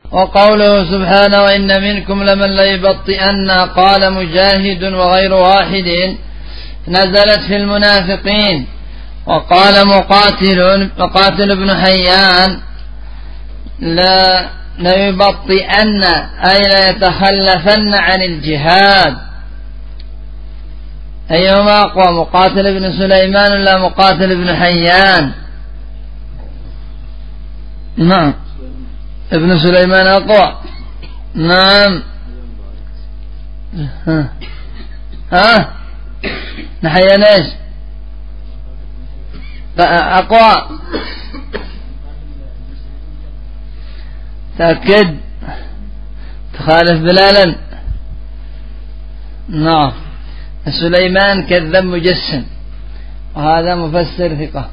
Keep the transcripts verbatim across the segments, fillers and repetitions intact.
وقوله سبحانه وإن منكم لمن ليبطئن قال مجاهد وغير واحد نزلت في المنافقين. وقال مقاتل مقاتل بن حيان لا ليبطئن أي ليتخلفن عن الجهاد. أيهما أقوى، مقاتل بن سليمان ولا مقاتل بن حيان؟ نعم ابن سليمان أقوى. نعم ها ها نحيان ايش أقوى؟ تأكد تخالف بلالا. نعم سليمان كذب مجسم وهذا مفسر ثقة،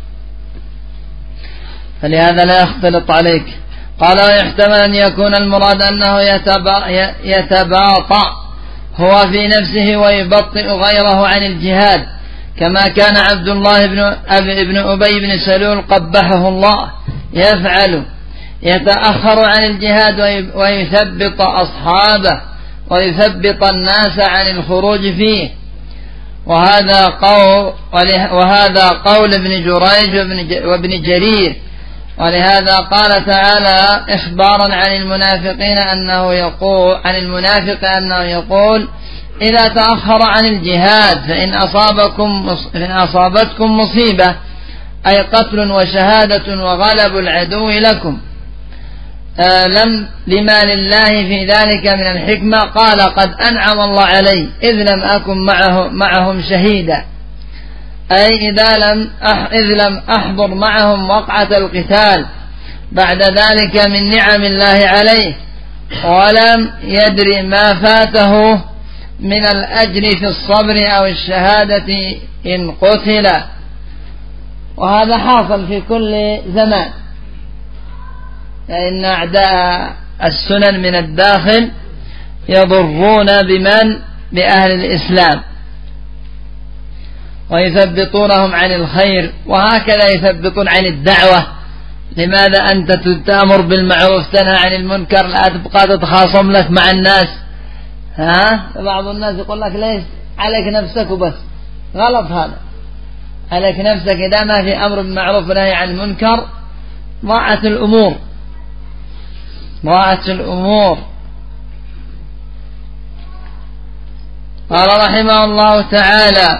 فلهذا لا يختلط عليك. قال ويحتمل أن يكون المراد أنه يتباطأ هو في نفسه ويبطئ غيره عن الجهاد، كما كان عبد الله بن أبي بن أبي بن سلول قبحه الله يفعل، يتأخر عن الجهاد ويثبط أصحابه ويثبط الناس عن الخروج فيه. وهذا قول وهذا قول ابن جريج وابن جرير. ولهذا قال تعالى إخبارا عن المنافقين أنه يقول عن المنافق أنه يقول إذا تأخر عن الجهاد فإن أصابكم فإن أصابتكم مصيبة أي قتل وشهادة وغلب العدو لكم آه لم لما لله في ذلك من الحكمة. قال قد أنعم الله علي إذ لم أكن معه معهم شهيدا، أي إذا لم أح إذ لم أحضر معهم وقعة القتال بعد ذلك من نعم الله عليه، ولم يدري ما فاته من الأجر في الصبر أو الشهادة إن قتل. وهذا حاصل في كل زمان، فإن أعداء السنن من الداخل يضرون بمن بأهل الإسلام ويثبطونهم عن الخير، وهكذا يثبطون عن الدعوة. لماذا أنت تأمر بالمعروف تنهى عن المنكر لا تبقى تتخاصم لك مع الناس؟ ها بعض الناس يقول لك ليش عليك نفسك وبس. غلط هذا، عليك نفسك إذا ما في أمر بالمعروف ونهي عن المنكر ضاعت الأمور ضاعت الأمور. قال رحمه الله تعالى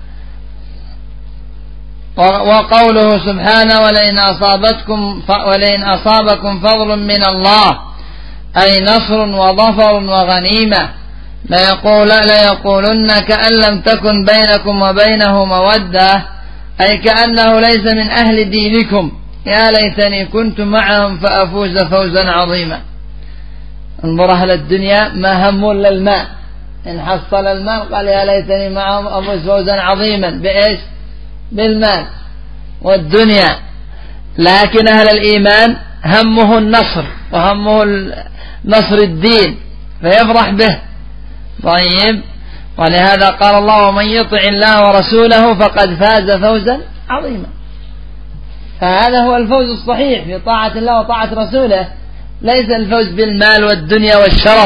وقوله سبحانه ولئن أصابتكم ولئن أصابكم فضل من الله أي نصر وظفر وغنيمة ليقول ليقولن كأن لم تكن بينكم وبينه مودة، أي كأنه ليس من أهل دينكم، يا ليتني كنت معهم فأفوز فوزا عظيما. انظر أهل الدنيا ما هموا إلا الماء، إن حصل المال قال يا ليتني معهم أفوز فوزا عظيما. بإيش؟ بالمال والدنيا. لكن أهل الإيمان همه النصر وهمه نصر الدين فيفرح به. طيب، ولهذا قال الله ومن يطع الله ورسوله فقد فاز فوزا عظيما. فهذا هو الفوز الصحيح في طاعة الله وطاعة رسوله، ليس الفوز بالمال والدنيا والشرف.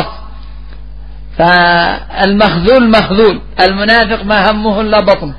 فالمخذول مخذول، المنافق ما همه إلا بطن.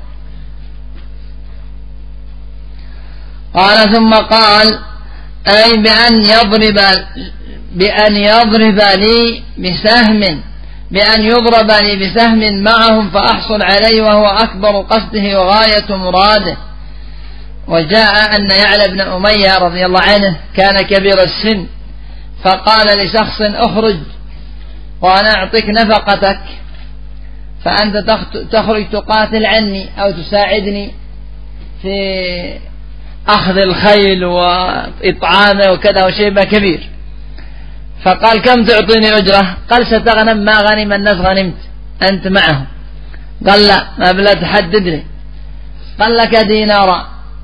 قال ثم قال أي بأن يضرب بأن يضرب لي بسهم بأن يضرب لي بسهم معهم فأحصل عليه وهو أكبر قصده وغاية مراده. وجاء أن يعلى بن أمية رضي الله عنه كان كبير السن، فقال لشخص اخرج وأنا أعطيك نفقتك فأنت تخرج تقاتل عني أو تساعدني في أخذ الخيل وإطعامه وكذا وشيء كبير. فقال كم تعطيني أجرة؟ قال ستغنم ما غنم الناس غنمت أنت معهم. قال لا، ما بلا تحدد لي. قال لك دينارا.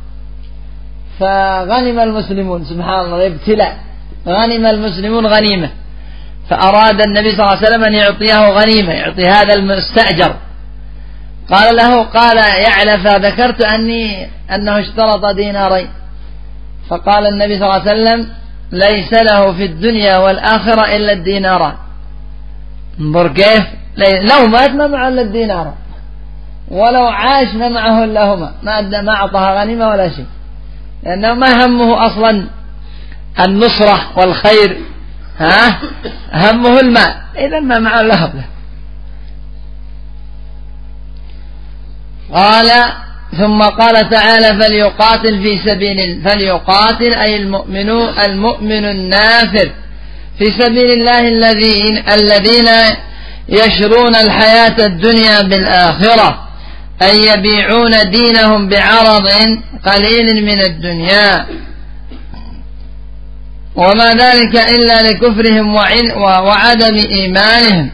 فغنم المسلمون، سبحان الله، ابتلاء، غنم المسلمون غنيمة. فأراد النبي صلى الله عليه وسلم أن يعطيه غنيمة، يعطي هذا المستأجر. قال له قال يعلى فذكرت أني أنه اشترط دينارين. فقال النبي صلى الله عليه وسلم ليس له في الدنيا والآخرة إلا الدينار. انظر كيف، لو مات ما معه إلا الدينار، ولو عاش ما معه إلا هما، ما أعطاها غنيمة ولا شيء، لأنه ما همه أصلا النصرة والخير، ها همه المال، إذا ما معه إلا هما. قال ثم قال تعالى فليقاتل في سبيل فليقاتل أي المؤمن المؤمن النافر في سبيل الله الذين الذين يشرون الحياة الدنيا بالآخرة، أي يبيعون دينهم بعرض قليل من الدنيا، وما ذلك إلا لكفرهم وعدم إيمانهم.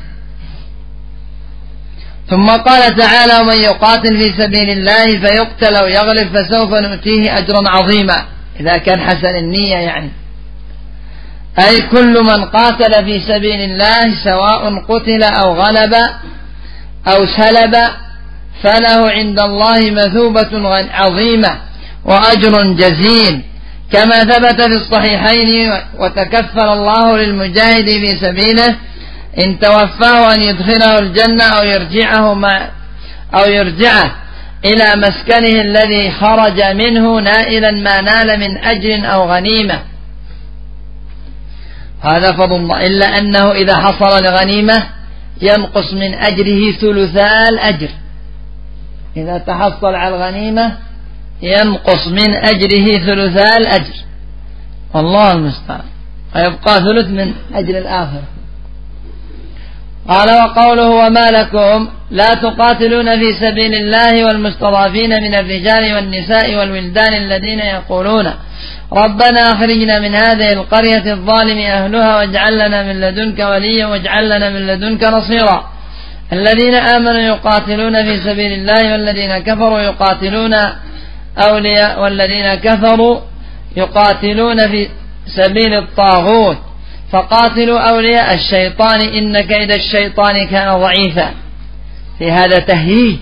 ثم قال تعالى ومن يقاتل في سبيل الله فيقتل أو يغلب فسوف نؤتيه أجرا عظيما، إذا كان حسن النية يعني، أي كل من قاتل في سبيل الله سواء قتل أو غلب أو سلب فله عند الله مثوبة عظيمة وأجر جزيل، كما ثبت في الصحيحين وتكفل الله للمجاهد في سبيله إن توفاه أن يدخله الجنة أو يرجعه مع أو يرجعه إلى مسكنه الذي خرج منه نائلا ما نال من أجر أو غنيمة. هذا فضل الله، إلا أنه إذا حصل لغنيمة ينقص من أجره ثلثا الأجر، إذا تحصل على الغنيمة ينقص من أجره ثلثا الأجر، والله المستعان، ويبقى ثلث من أجر الآخرة. قال وقوله وما لكم لا تقاتلون في سبيل الله والمستضعفين من الرجال والنساء والولدان الذين يقولون ربنا أخرجنا من هذه القرية الظالم أهلها واجعل لنا من لدنك وليا واجعل لنا من لدنك نصيرا. الذين آمنوا يقاتلون في سبيل الله والذين كفروا يقاتلون أولياء والذين كفروا يقاتلون في سبيل الطاغوت فقاتلوا أولياء الشيطان إن كيد الشيطان كان ضعيفا. في هذا تهييج.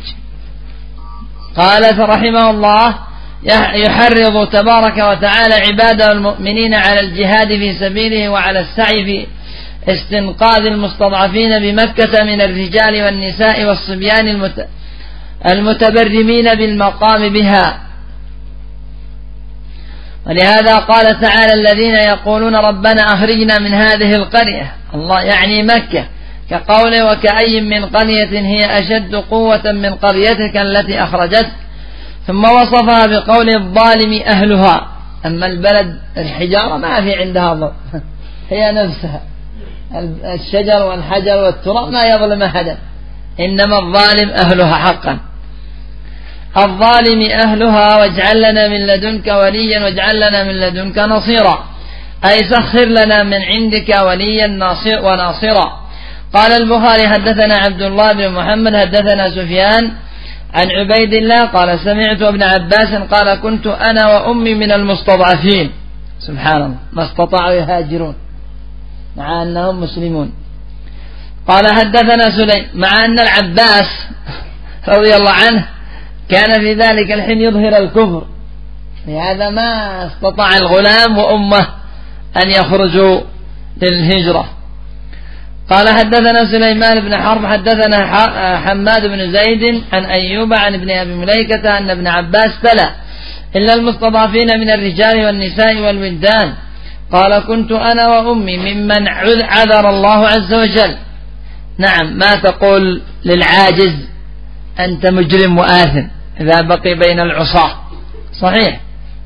قال رحمه الله يحرض تبارك وتعالى عباده المؤمنين على الجهاد في سبيله وعلى السعي في استنقاذ المستضعفين بمكة من الرجال والنساء والصبيان المتبرمين بالمقام بها. ولهذا قال تعالى الذين يقولون ربنا أخرجنا من هذه القرية، الله يعني مكة، كقوله وكأي من قرية هي أشد قوة من قريتك التي أخرجتك، ثم وصفها بقول الظالم أهلها. أما البلد الحجارة ما في عندها ظلم، هي نفسها الشجر والحجر والتراب ما يظلم أحدا، إنما الظالم أهلها حقا. الظالم أهلها واجعل لنا من لدنك وليا واجعل لنا من لدنك نصيرا، أي سخر لنا من عندك وليا ناصر وناصرا. قال البخاري حدثنا عبد الله بن محمد حدثنا سفيان عن عبيد الله قال سمعت ابن عباس قال كنت أنا وأمي من المستضعفين. سبحان الله، ما استطاعوا يهاجرون مع أنهم مسلمون. قال حدثنا سليم مع أن العباس رضي الله عنه كان في ذلك الحين يظهر الكفر، لهذا ما استطاع الغلام وأمه أن يخرجوا للهجرة. قال حدثنا سليمان بن حرب حدثنا حماد بن زيد عن أيوب عن ابن أبي مليكة أن ابن عباس تلا إلا المستضعفين من الرجال والنساء والولدان. قال كنت أنا وأمي ممن عذر الله عز وجل. نعم، ما تقول للعاجز أنت مجرم وآثم إذا بقي بين العصاة، صحيح.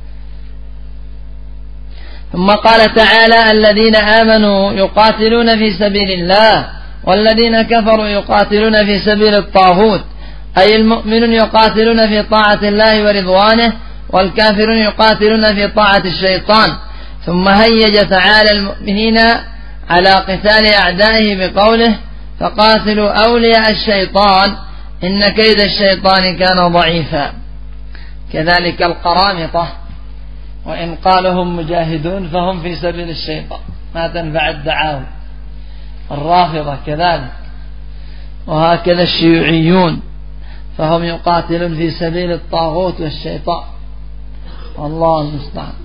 ثم قال تعالى الذين آمنوا يقاتلون في سبيل الله والذين كفروا يقاتلون في سبيل الطاغوت، أي المؤمنون يقاتلون في طاعة الله ورضوانه والكافرون يقاتلون في طاعة الشيطان. ثم هيج تعالى المؤمنين على قتال أعدائه بقوله فقاتلوا أولياء الشيطان إن كيد الشيطان كان ضعيفا. كذلك القرامطة وإن قالوا هم مجاهدون فهم في سبيل الشيطان، ما تنفع الدعاوى. الرافضة كذلك، وهكذا الشيوعيون فهم يقاتلون في سبيل الطاغوت والشيطان، والله المستعان.